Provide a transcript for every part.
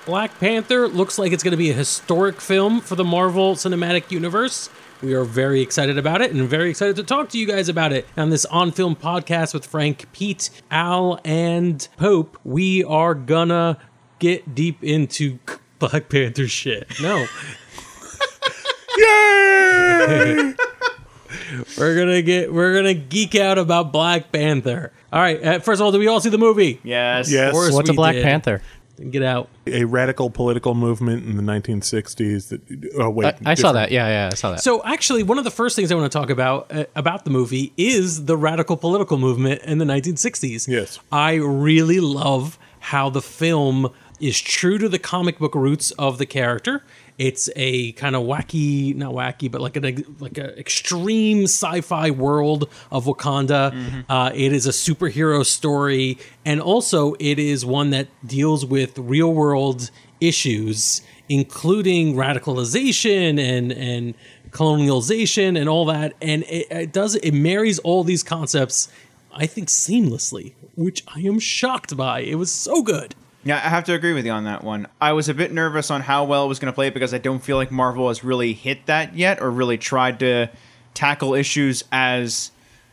Black Panther looks like it's going to be a historic film for the Marvel Cinematic Universe. We are very excited about it and very excited to talk to you guys about it on this On Film podcast with Frank, Pete, Al, and Pope. We are gonna get deep into Black Panther shit. No. Yay! We're gonna geek out about Black Panther. All right. First of all, did we all see the movie? Yes. Yes. Of course What's a we Black did. Panther? Get out. A radical political movement in the 1960s. I saw that. Yeah, I saw that. So actually, one of the first things I want to talk about the movie is the radical political movement in the 1960s. Yes. I really love how the film is true to the comic book roots of the character. It's a kind of wacky, not wacky, but like an extreme sci-fi world of Wakanda. Mm-hmm. It is a superhero story, and also it is one that deals with real-world issues, including radicalization and colonialization and all that. And it marries all these concepts, I think, seamlessly, which I am shocked by. It was so good. Yeah, I have to agree with you on that one. I was a bit nervous on how well it was going to play because I don't feel like Marvel has really hit that yet or really tried to tackle issues as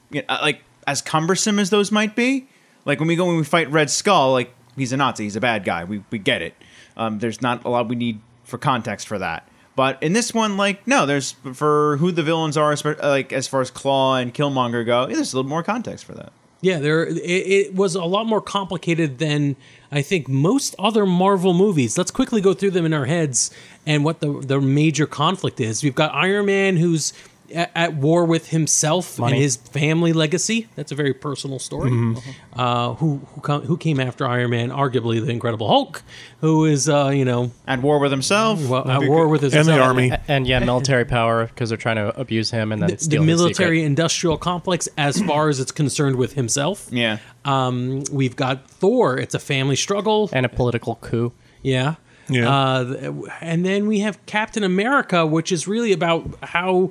as cumbersome as those might be. Like when we fight Red Skull, like he's a Nazi, he's a bad guy. We get it. There's not a lot we need for context for that. But in this one, no, there's for who the villains are, like as far as Claw and Killmonger go, there's a little more context for that. Yeah, it was a lot more complicated than I think most other Marvel movies. Let's quickly go through them in our heads and what the major conflict is. We've got Iron Man, who's at war with himself and his family legacy. That's a very personal story. Mm-hmm. Who came after Iron Man? Arguably the Incredible Hulk, who is at war with himself, at war with himself and the army, and military power because they're trying to abuse him and then steal the his military secret. industrial complex as far as it's concerned with himself. Yeah. We've got Thor. It's a family struggle and a political coup. Yeah. Yeah. And then we have Captain America, which is really about how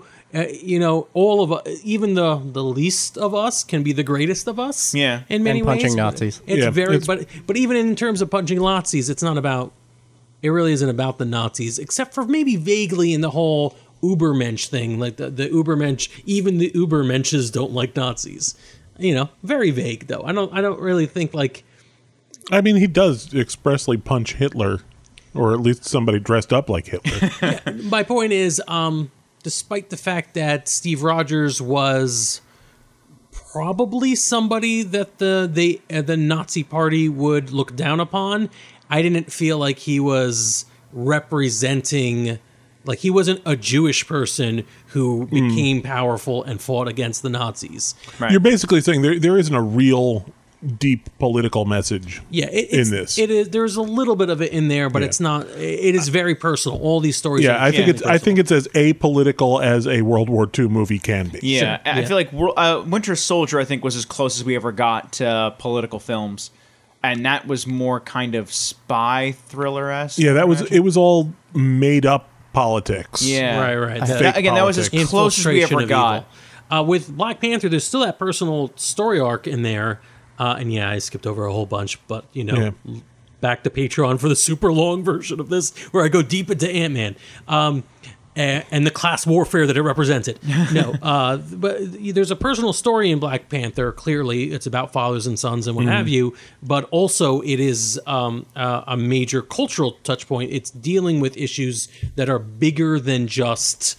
all of us, even the least of us, can be the greatest of us. Yeah, in many and punching ways. Nazis. But even in terms of punching Nazis, it's not about. It really isn't about the Nazis, except for maybe vaguely in the whole Ubermensch thing, like the Ubermensch. Even the Ubermensches don't like Nazis. Very vague though. I don't really think like. I mean, he does expressly punch Hitler, or at least somebody dressed up like Hitler. My point is, despite the fact that Steve Rogers was probably somebody that the Nazi Party would look down upon, I didn't feel like he was representing, like he wasn't a Jewish person who became powerful and fought against the Nazis. Right. You're basically saying there isn't a real deep political message in this. It is. There's a little bit of it in there, but it's not. It is very personal. All these stories. Yeah, I think it's as apolitical as a World War II movie can be. Yeah, I feel like Winter Soldier, I think, was as close as we ever got to political films, and that was more kind of spy thriller-esque. Yeah, it was all made up politics. Yeah, right. That was as close as we ever got. With Black Panther, there's still that personal story arc in there. And I skipped over a whole bunch, but back to Patreon for the super long version of this, where I go deep into Ant-Man and the class warfare that it represented. But there's a personal story in Black Panther. Clearly, it's about fathers and sons and what have you, but also it is a major cultural touch point. It's dealing with issues that are bigger than just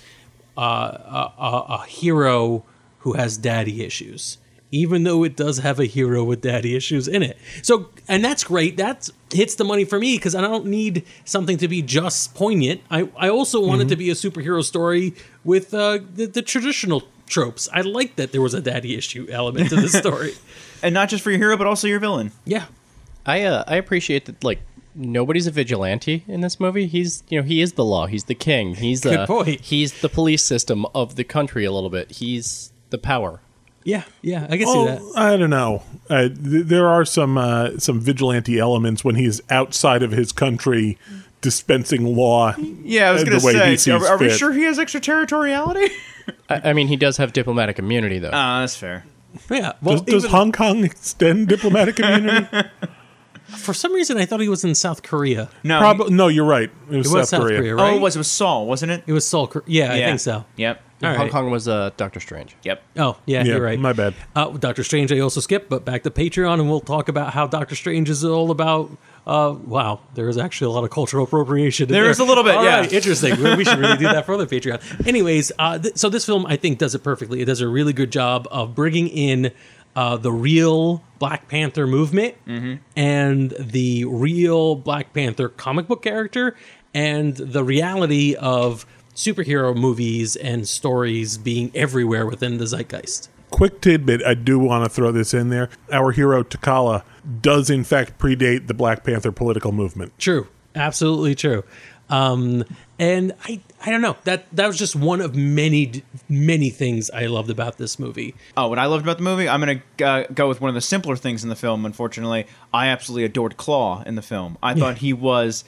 a hero who has daddy issues. Even though it does have a hero with daddy issues in it. So, and that's great. That hits the money for me because I don't need something to be just poignant. I also want it to be a superhero story with the traditional tropes. I like that there was a daddy issue element to this story. And not just for your hero, but also your villain. Yeah. I appreciate that, nobody's a vigilante in this movie. He's, he is the law. He's the king. He's Good point. He's the police system of the country a little bit. He's the power. Yeah, I can see that. I don't know. There are some vigilante elements when he's outside of his country dispensing law. Yeah, I was going to say, are we sure he has extraterritoriality? I mean, he does have diplomatic immunity, though. That's fair. Yeah. Well, Does Hong Kong extend diplomatic immunity? For some reason, I thought he was in South Korea. No, No, you're right. It was, It was South Korea. right? Oh, it was Saul, wasn't it? It was Seoul. Yeah, I think so. Yep. All Hong right. Kong was Doctor Strange. Yep. Oh, yeah, Yeah, you're right. my bad. Doctor Strange, I also skipped, but back to Patreon, and we'll talk about how Doctor Strange is all about. Wow, there is actually a lot of cultural appropriation. There is a little bit, All yeah. right, interesting. We should really do that for other Patreon. Anyways, so this film, I think, does it perfectly. It does a really good job of bringing in the real Black Panther movement and the real Black Panther comic book character and the reality of superhero movies and stories being everywhere within the zeitgeist. Quick tidbit, I do want to throw this in there. Our hero T'Challa does in fact predate the Black Panther political movement. True. Absolutely true. And I don't know. That was just one of many things I loved about this movie. Oh, what I loved about the movie? I'm going to go with one of the simpler things in the film, unfortunately. I absolutely adored Claw in the film. I thought he was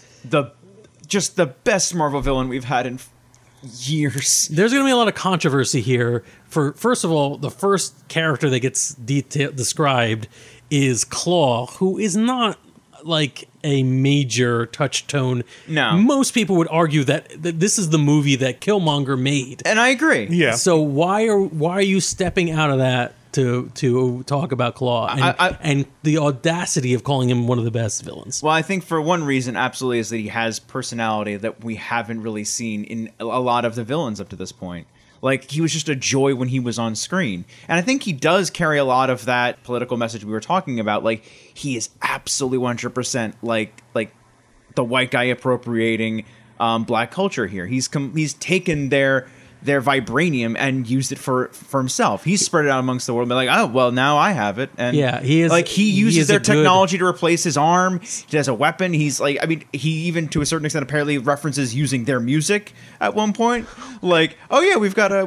just the best Marvel villain we've had in years. There's going to be a lot of controversy here. For first of all, the first character that gets described is Claw, who is not like a major touchstone. No. Most people would argue that this is the movie that Killmonger made. And I agree. Yeah. So why are you stepping out of that to talk about Claw and the audacity of calling him one of the best villains? Well, I think for one reason, absolutely, is that he has personality that we haven't really seen in a lot of the villains up to this point. Like, he was just a joy when he was on screen. And I think he does carry a lot of that political message we were talking about. Like, he is absolutely 100% like the white guy appropriating black culture here. He's taken their vibranium and used it for himself. He's spread it out amongst the world, and been like, oh, well, now I have it. And yeah, he is. Like, he uses their a good technology to replace his arm. He has a weapon. He's like, I mean, he even to a certain extent apparently references using their music at one point. Like, oh yeah, we got a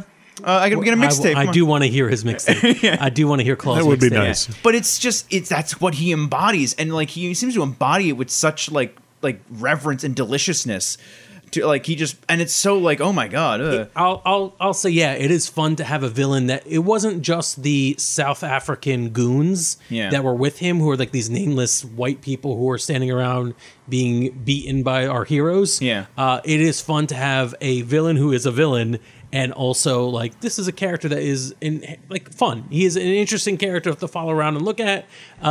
I gotta get a mixtape. I do want to hear his mixtape. Yeah. I do want to hear Claw's That would be mixtape. nice. But that's what he embodies, and like he seems to embody it with such like reverence and deliciousness. To like he just and it's so like, oh my god. I'll say, yeah, it is fun to have a villain that it wasn't just the South African goons that were with him, who are like these nameless white people who are standing around being beaten by our heroes. Yeah. It is fun to have a villain who is a villain, and also like this is a character that is fun. He is an interesting character to follow around and look at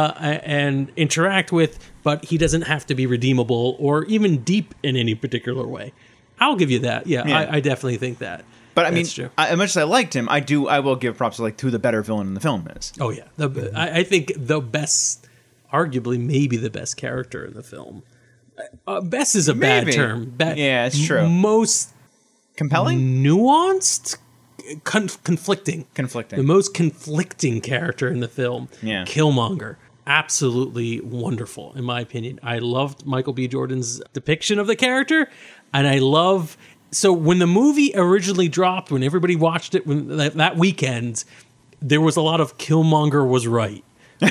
and interact with, but he doesn't have to be redeemable or even deep in any particular way. I'll give you that. Yeah. I definitely think that. But I mean, That's true. as much as I liked him, I will give props to like who the better villain in the film is. Oh yeah, I think the best, arguably maybe the best character in the film. Best is a bad Maybe. term. Yeah, it's true. Most Compelling? nuanced, conflicting. Conflicting. The most conflicting character in the film. Yeah. Killmonger. Absolutely wonderful, in my opinion. I loved Michael B. Jordan's depiction of the character, and I love. So when the movie originally dropped, when everybody watched it, that weekend, there was a lot of Killmonger was right.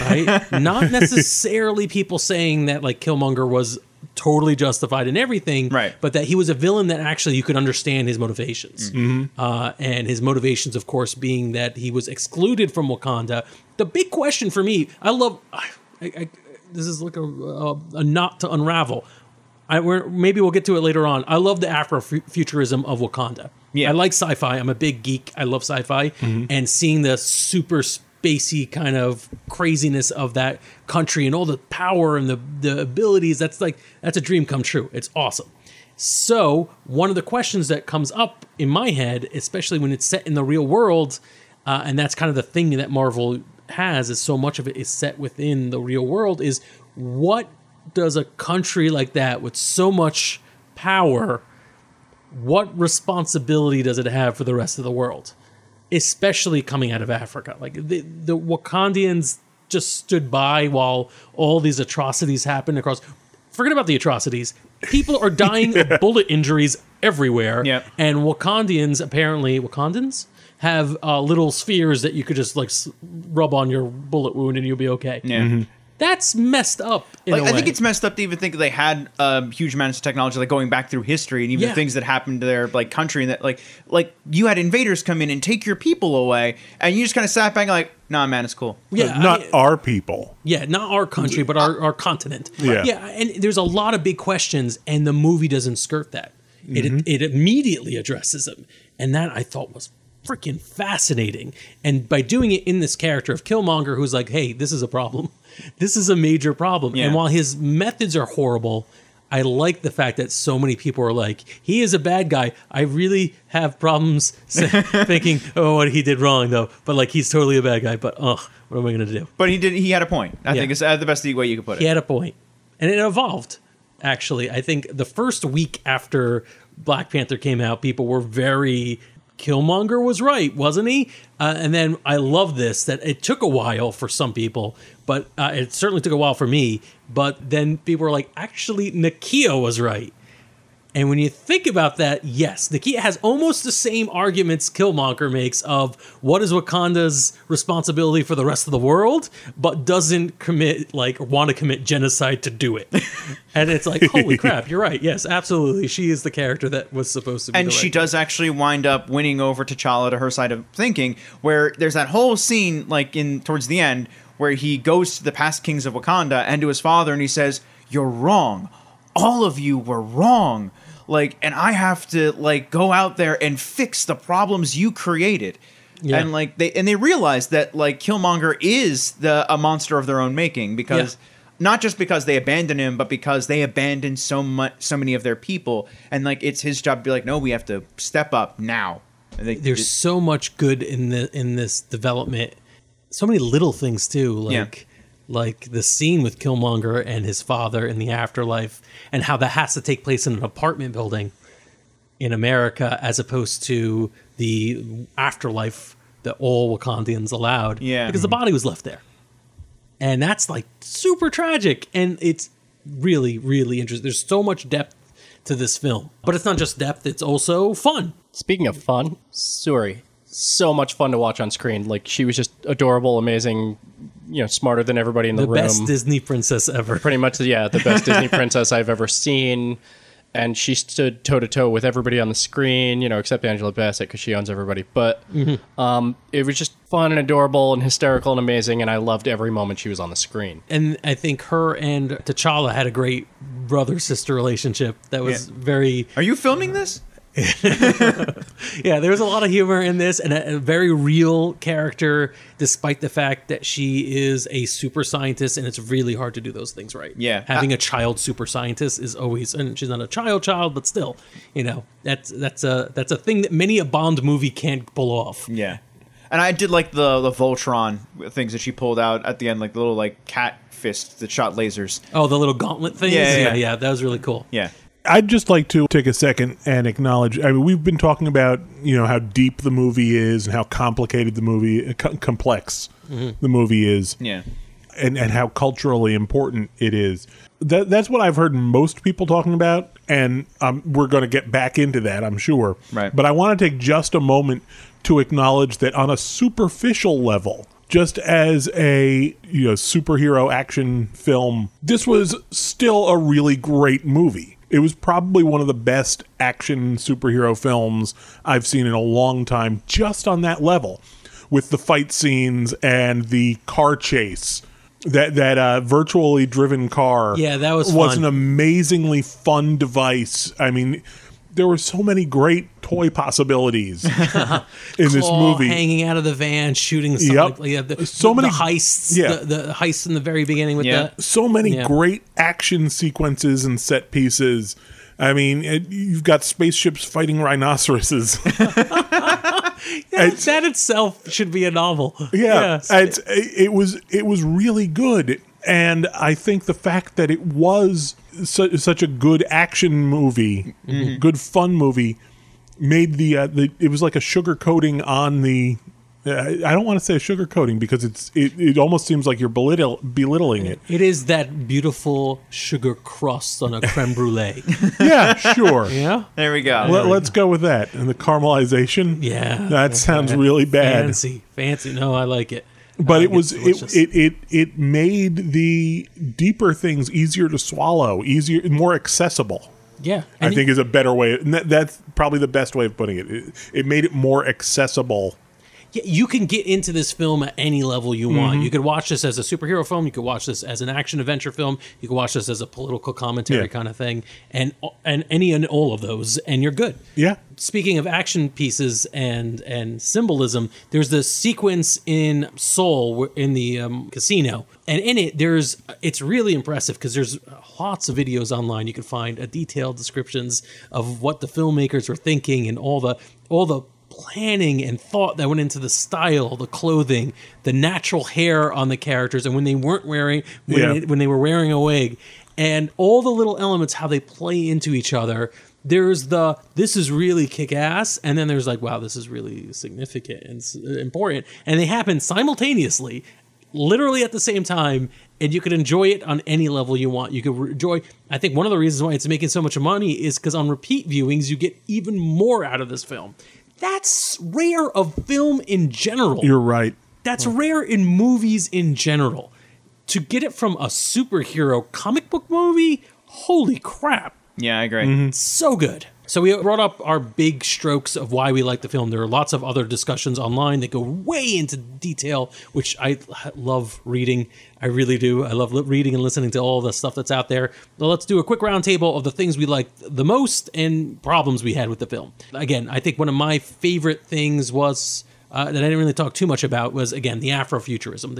Not necessarily people saying that like Killmonger was totally justified in everything, right? But that he was a villain that actually you could understand his motivations, and his motivations, of course, being that he was excluded from Wakanda. The big question for me, I love. This is like a knot to unravel. Maybe we'll get to it later on. I love the Afrofuturism of Wakanda. Yeah, I like sci-fi. I'm a big geek. I love sci-fi, and seeing the super spacey kind of craziness of that country and all the power and the abilities. That's a dream come true. It's awesome. So one of the questions that comes up in my head, especially when it's set in the real world, and that's kind of the thing that Marvel has, is so much of it is set within the real world, is what does a country like that with so much power, what responsibility does it have for the rest of the world? Especially coming out of Africa. Like the Wakandians just stood by while all these atrocities happened across. Forget about the atrocities. People are dying of bullet injuries everywhere. Yep. And Wakandans have little spheres that you could just like rub on your bullet wound and you'll be okay. Yeah. That's messed up in Like, a way. I think it's messed up to even think they had huge amounts of technology, like going back through history and even Yeah. things that happened to their like country, and that like you had invaders come in and take your people away, and you just kind of sat back and like, nah, man, it's cool. yeah, Not our people. Yeah, not our country, but our continent. Yeah. Yeah, and there's a lot of big questions, and the movie doesn't skirt that. It immediately addresses them, and that I thought was freaking fascinating. And by doing it in this character of Killmonger, who's like, hey, this is a problem. This is a major problem. Yeah. And while his methods are horrible, I like the fact that so many people are like, he is a bad guy. I really have problems thinking, oh, what he did wrong, though. But like, he's totally a bad guy. But, what am I going to do? But he had a point. I Yeah. think it's the best way you could put it. He had a point. And it evolved, actually. I think the first week after Black Panther came out, people were very... Killmonger was right, wasn't he? And then I love this, that it took a while for some people, but it certainly took a while for me. But then people were like, actually, Nakia was right. And when you think about that, yes, Nakia has almost the same arguments Killmonger makes of what is Wakanda's responsibility for the rest of the world, but doesn't want to commit genocide to do it. And it's like, holy crap, you're right. Yes, absolutely. She is the character that was supposed to be. And she does actually wind up winning over T'Challa to her side of thinking, where there's that whole scene, like towards the end, where he goes to the past kings of Wakanda and to his father, and he says, "You're wrong. All of you were wrong. Like, and I have to like go out there and fix the problems you created." Yeah. And like they realize that like Killmonger is a monster of their own making, because not just because they abandoned him, but because they abandoned so many of their people, and like it's his job to be like, no, we have to step up now. And There's so much good in this development. So many little things too, like the scene with Killmonger and his father in the afterlife, and how that has to take place in an apartment building in America as opposed to the afterlife that all Wakandians allowed. Yeah. Because the body was left there. And that's like super tragic. And it's really, really interesting. There's so much depth to this film. But it's not just depth, it's also fun. Speaking of fun, Suri, so much fun to watch on screen. Like, she was just adorable, amazing, smarter than everybody in the room. The best Disney princess ever. Pretty much, yeah, the best Disney princess I've ever seen. And she stood toe-to-toe with everybody on the screen, except Angela Bassett, because she owns everybody. But it was just fun and adorable and hysterical and amazing, and I loved every moment she was on the screen. And I think her and T'Challa had a great brother-sister relationship that was very... Are you filming this? Yeah, there was a lot of humor in this, and a very real character, despite the fact that she is a super scientist, and it's really hard to do those things right. Yeah. Having a child super scientist is always, and she's not a child, but still, that's a thing that many a Bond movie can't pull off. Yeah. And I did like the Voltron things that she pulled out at the end, like the little like cat fists that shot lasers. Oh, the little gauntlet things? Yeah. That was really cool. Yeah. I'd just like to take a second and acknowledge, I mean, we've been talking about, how deep the movie is and how complicated the movie, complex the movie is. Yeah. And how culturally important it is. That's what I've heard most people talking about, and we're going to get back into that, I'm sure. Right. But I want to take just a moment to acknowledge that on a superficial level, just as a superhero action film, this was still a really great movie. It was probably one of the best action superhero films I've seen in a long time, just on that level, with the fight scenes and the car chase. That virtually driven car, that was an fun. amazingly fun device. I mean, there were so many great toy possibilities in this Claw movie. hanging out of the van, shooting something. Yep. So many heists. Yeah. The heists in the very beginning with that. So many Yeah. great action sequences and set pieces. I mean, you've got spaceships fighting rhinoceroses. That itself should be a novel. Yeah, it was really good, and I think the fact that it was such a good action movie, good fun movie, made it was like a sugar coating on the. I don't want to say a sugar coating because it almost seems like you're belittling it. It is that beautiful sugar crust on a creme brulee. Yeah, sure. Yeah? There we go. Let's go with that. And the caramelization. Yeah. That sounds really bad. Fancy. No, I like it. But It's delicious. it made the deeper things easier to swallow, more accessible. Yeah, I think is a better way. And that's probably the best way of putting it. It made it more accessible. Yeah, you can get into this film at any level you want. You could watch this as a superhero film. You could watch this as an action adventure film. You could watch this as a political commentary kind of thing, and any and all of those, and you're good. Yeah. Speaking of action pieces and symbolism, there's this sequence in Seoul in the casino, and in it it's really impressive because there's lots of videos online you can find detailed descriptions of what the filmmakers were thinking and all the planning and thought that went into the style, the clothing, the natural hair on the characters, and when they weren't wearing when they were wearing a wig, and all the little elements, how they play into each other. There's this is really kick-ass, and then there's like, wow, this is really significant and important, and they happen simultaneously, literally at the same time, and you could enjoy it on any level you want. You could enjoy. I think one of the reasons why it's making so much money is because on repeat viewings, you get even more out of this film. That's rare of film in general. You're right. That's rare in movies in general. To get it from a superhero comic book movie, holy crap. Yeah, I agree. So good. So we brought up our big strokes of why we like the film. There are lots of other discussions online that go way into detail, which I love reading. I really do. I love reading and listening to all the stuff that's out there. Well, let's do a quick roundtable of the things we liked the most and problems we had with the film. Again, I think one of my favorite things was that I didn't really talk too much about was, again, the Afrofuturism,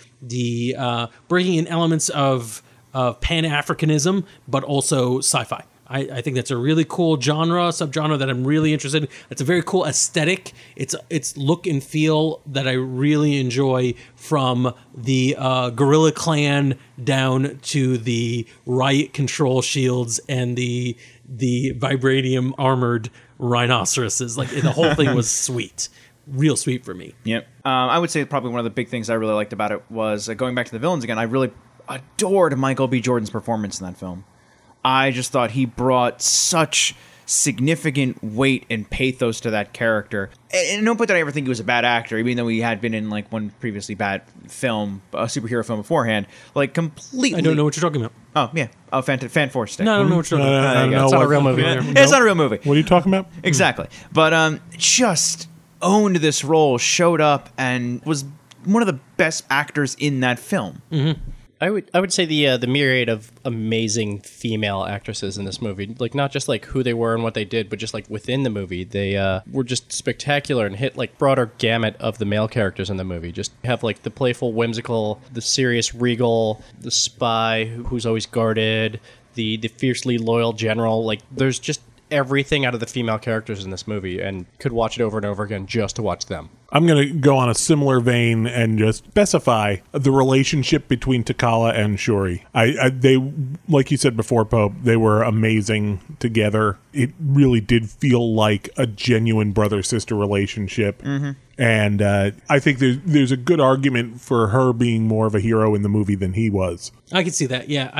the bringing in elements of Pan-Africanism, but also sci-fi. I think that's a really cool subgenre that I'm really interested in. It's a very cool aesthetic. It's look and feel that I really enjoy, from the Guerrilla Clan down to the riot control shields and the vibranium armored rhinoceroses. Like, the whole thing was sweet. Real sweet for me. Yep. I would say probably one of the big things I really liked about it was, going back to the villains again, I really adored Michael B. Jordan's performance in that film. I just thought he brought such significant weight and pathos to that character. And at no point did I ever think he was a bad actor, even though he had been in like one previously bad film, a superhero film beforehand. Like, completely. I don't know what you're talking about. Oh, yeah. Oh, Fan Force Stick. No, I don't know what you're talking about. It's not a real movie. It's not a real movie. What are you talking about? Exactly. But just owned this role, showed up, and was one of the best actors in that film. Mm-hmm. I would say the myriad of amazing female actresses in this movie, like not just like who they were and what they did, but just like within the movie, they were just spectacular and hit like broader gamut of the male characters in the movie. Just have like the playful, whimsical, the serious, regal, the spy who's always guarded, the fiercely loyal general. Like, there's just everything out of the female characters in this movie, and could watch it over and over again just to watch them. I'm going to go on a similar vein and just specify the relationship between T'Challa and Shuri. They, like you said before, Pope, they were amazing together. It really did feel like a genuine brother-sister relationship. Mm-hmm. And I think there's a good argument for her being more of a hero in the movie than he was. I can see that. Yeah,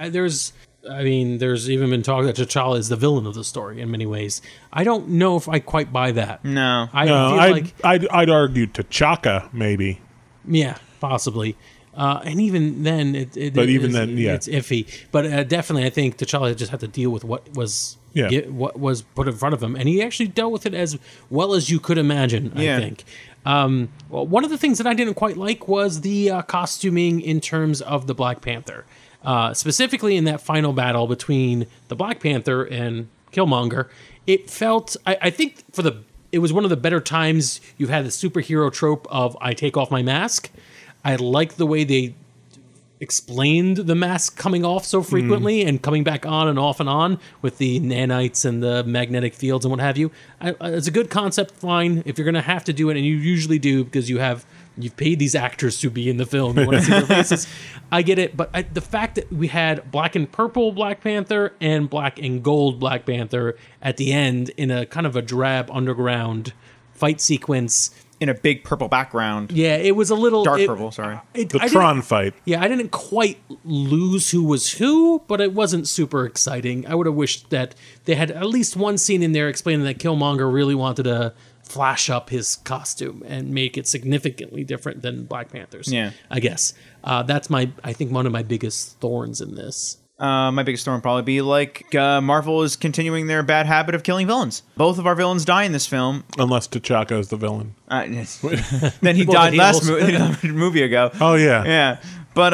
there's even been talk that T'Challa is the villain of the story in many ways. I don't know if I quite buy that. No. I'd argue T'Chaka, maybe. Yeah, possibly. And even then, it's iffy. But definitely, I think T'Challa just had to deal with what was put in front of him, and he actually dealt with it as well as you could imagine. I think. Well, one of the things that I didn't quite like was the costuming in terms of the Black Panther. Specifically in that final battle between the Black Panther and Killmonger, it felt, I think it was one of the better times you've had the superhero trope of I take off my mask. I like the way they explained the mask coming off so frequently and coming back on and on with the nanites and the magnetic fields and what have you. It's a good concept, fine. If you're going to have to do it, and you usually do because you've paid these actors to be in the film. You want to see their faces. I get it, but the fact that we had black and purple Black Panther and black and gold Black Panther at the end in a kind of a drab underground fight sequence. In a big purple background. Yeah, it was a little... Dark purple, sorry. The Tron fight. Yeah, I didn't quite lose who was who, but it wasn't super exciting. I would have wished that they had at least one scene in there explaining that Killmonger really wanted to flash up his costume and make it significantly different than Black Panther's. Yeah. I guess. That's I think one of my biggest thorns in this. My biggest thorn would probably be like Marvel is continuing their bad habit of killing villains. Both of our villains die in this film. Unless T'Chaka is the villain. Then he died last movie ago. Oh, yeah. Yeah. But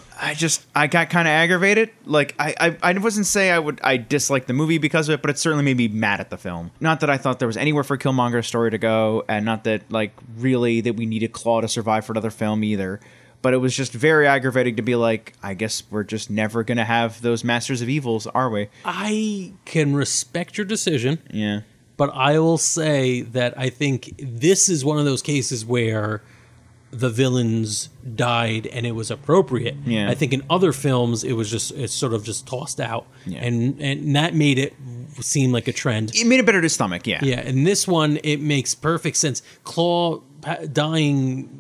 I got kind of aggravated. Like I wasn't say I dislike the movie because of it, but it certainly made me mad at the film. Not that I thought there was anywhere for Killmonger's story to go, and not that like really that we needed Claw to survive for another film either. But it was just very aggravating to be like, I guess we're just never going to have those Masters of Evils, are we? I can respect your decision. Yeah. But I will say that I think this is one of those cases where the villains died and it was appropriate. Yeah. I think in other films it's sort of just tossed out. Yeah. And that made it seem like a trend. It made it better to stomach, yeah. Yeah, in this one it makes perfect sense. Claw dying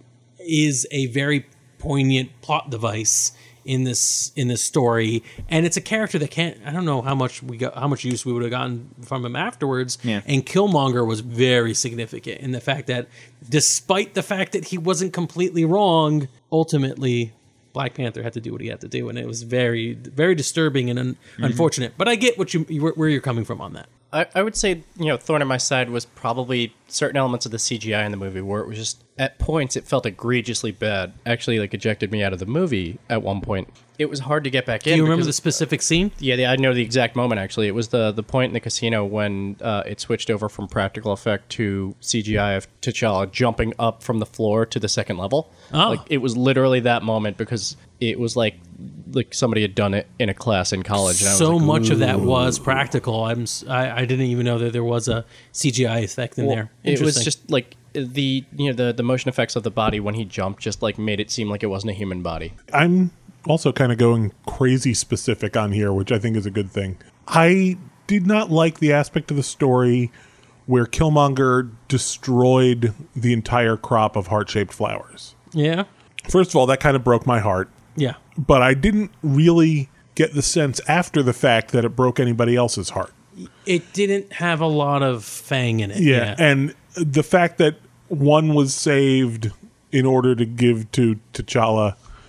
is a very poignant plot device in this story, and it's a character that I don't know how much use we would have gotten from him afterwards. Yeah. And Killmonger was very significant in the fact that despite the fact that he wasn't completely wrong, ultimately Black Panther had to do what he had to do, and it was very, very disturbing and unfortunate. But I get where you're coming from on that. I would say, thorn in my side was probably certain elements of the CGI in the movie where it was just, at points, it felt egregiously bad. Actually, ejected me out of the movie at one point. It was hard to get back in. Do you remember the specific scene? Yeah, I know the exact moment, actually. It was the point in the casino when it switched over from practical effect to CGI of T'Challa jumping up from the floor to the second level. Oh. It was literally that moment because it was like somebody had done it in a class in college. And So much of that was practical. I didn't even know that there was a CGI effect in there. It was just the motion effects of the body when he jumped just made it seem like it wasn't a human body. I'm also kind of going crazy specific on here, which I think is a good thing. I did not like the aspect of the story where Killmonger destroyed the entire crop of heart-shaped flowers. Yeah. First of all, that kind of broke my heart. Yeah. But I didn't really get the sense after the fact that it broke anybody else's heart. It didn't have a lot of fang in it. Yeah. And the fact that one was saved in order to give to T'Challa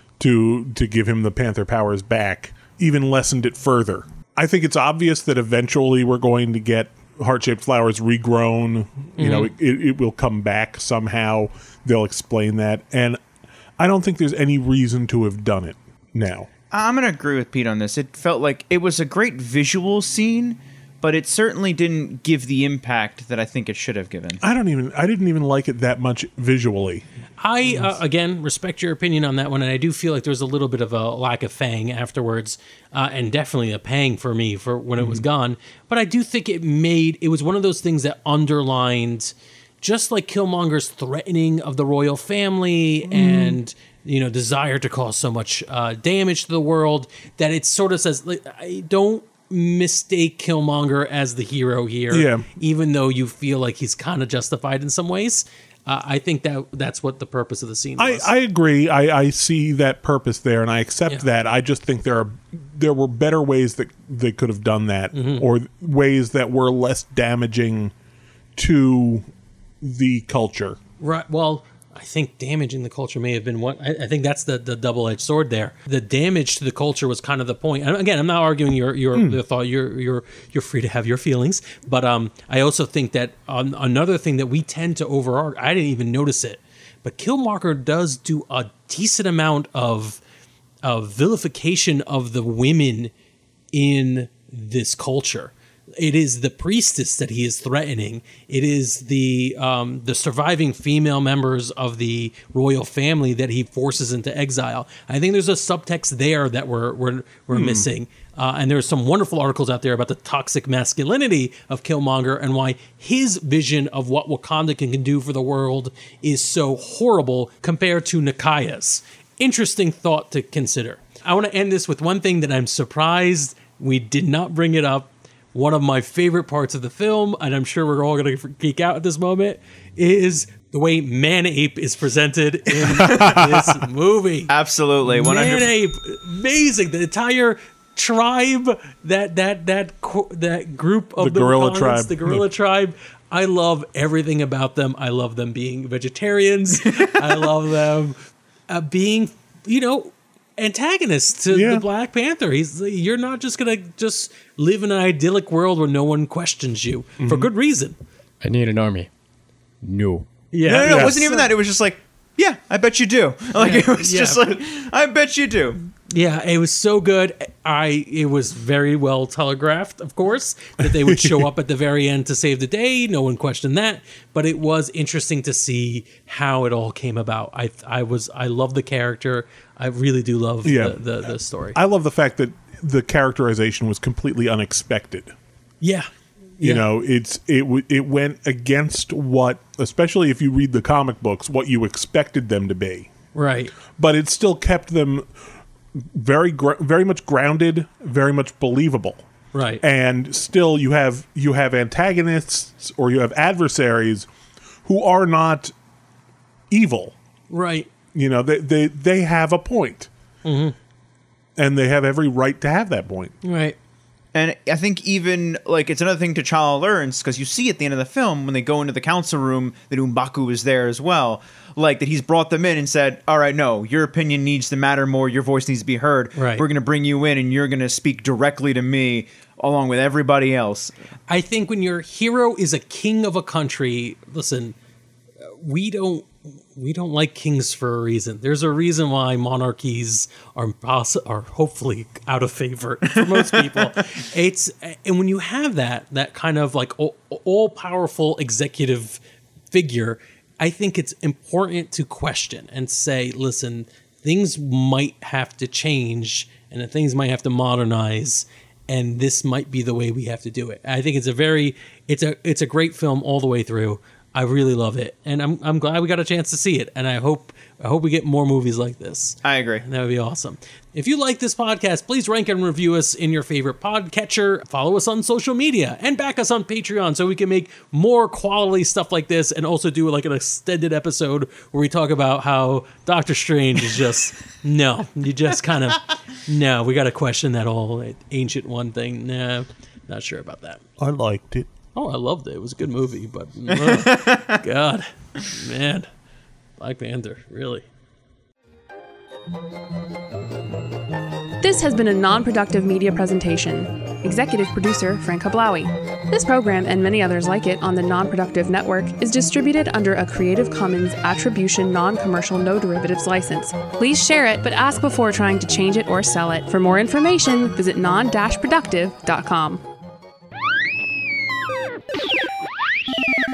to give him the Panther powers back even lessened it further. I think it's obvious that eventually we're going to get heart-shaped flowers regrown. It will come back somehow. They'll explain that. And I don't think there's any reason to have done it now. I'm going to agree with Pete on this. It felt like it was a great visual scene, but it certainly didn't give the impact that I think it should have given. I didn't even like it that much visually. I, again, respect your opinion on that one, and I do feel like there was a little bit of a lack of fang afterwards, and definitely a pang for me for when it was gone. But I do think it was one of those things that underlined, just like Killmonger's threatening of the royal family and desire to cause so much damage to the world, that it sort of says, I don't mistake Killmonger as the hero here, even though you feel like he's kind of justified in some ways. I think that's what the purpose of the scene was. I agree. I see that purpose there, and I accept that. I just think there were better ways that they could have done that, or ways that were less damaging to the culture. Right. Well, I think damaging the culture may have been one. I think that's the double-edged sword there. The damage to the culture was kind of the point. And again, I'm not arguing your thought. You're free to have your feelings. But I also think that another thing that we tend to overargue, I didn't even notice it, but Killmonger does do a decent amount of vilification of the women in this culture. It is the priestess that he is threatening. It is the surviving female members of the royal family that he forces into exile. I think there's a subtext there that we're missing. And there's some wonderful articles out there about the toxic masculinity of Killmonger and why his vision of what Wakanda can do for the world is so horrible compared to Nakia's. Interesting thought to consider. I want to end this with one thing that I'm surprised we did not bring it up. One of my favorite parts of the film, and I'm sure we're all going to geek out at this moment, is the way Man-Ape is presented in this movie. Absolutely. Man-Ape, amazing. The entire tribe, that group of The gorilla Wakandans, tribe. the gorilla tribe. I love everything about them. I love them being vegetarians. I love them being, antagonists to the Black Panther. You're not just gonna just live in an idyllic world where no one questions you for good reason. I need an army. No. Yeah, No, it wasn't even that. It was just like, yeah, I bet you do. Like it was just like, I bet you do. Yeah, it was so good. It was very well telegraphed, of course, that they would show up at the very end to save the day. No one questioned that, but it was interesting to see how it all came about. I love the character. I really do love the story. I love the fact that the characterization was completely unexpected. Yeah. You know, it went against what, especially if you read the comic books, what you expected them to be. Right. But it still kept them very much grounded, very much believable. Right. And still you have antagonists or you have adversaries who are not evil. Right. You know, they have a point. Mm-hmm. And they have every right to have that point. Right. And I think even, like, it's another thing T'Challa learns, because you see at the end of the film, when they go into the council room, that M'Baku is there as well. Like, that he's brought them in and said, all right, no, your opinion needs to matter more, your voice needs to be heard. Right. We're going to bring you in, and you're going to speak directly to me, along with everybody else. I think when your hero is a king of a country, listen, we don't like kings for a reason. There's a reason why monarchies are hopefully out of favor for most people. And when you have that kind of like all powerful executive figure, I think it's important to question and say, listen, things might have to change and things might have to modernize, and this might be the way we have to do it. I think it's a great film all the way through. I really love it, and I'm glad we got a chance to see it, and I hope we get more movies like this. I agree. That would be awesome. If you like this podcast, please rank and review us in your favorite podcatcher. Follow us on social media and back us on Patreon so we can make more quality stuff like this, and also do like an extended episode where we talk about how Doctor Strange is just we got to question that whole Ancient One thing. Nah, not sure about that. I liked it. Oh, I loved it. It was a good movie, but God, man, Black Panther, really. This has been a non-productive media presentation. Executive producer Frank Hablawi. This program and many others like it on the Non-Productive Network is distributed under a Creative Commons Attribution Non-Commercial No Derivatives license. Please share it, but ask before trying to change it or sell it. For more information, visit non-productive.com.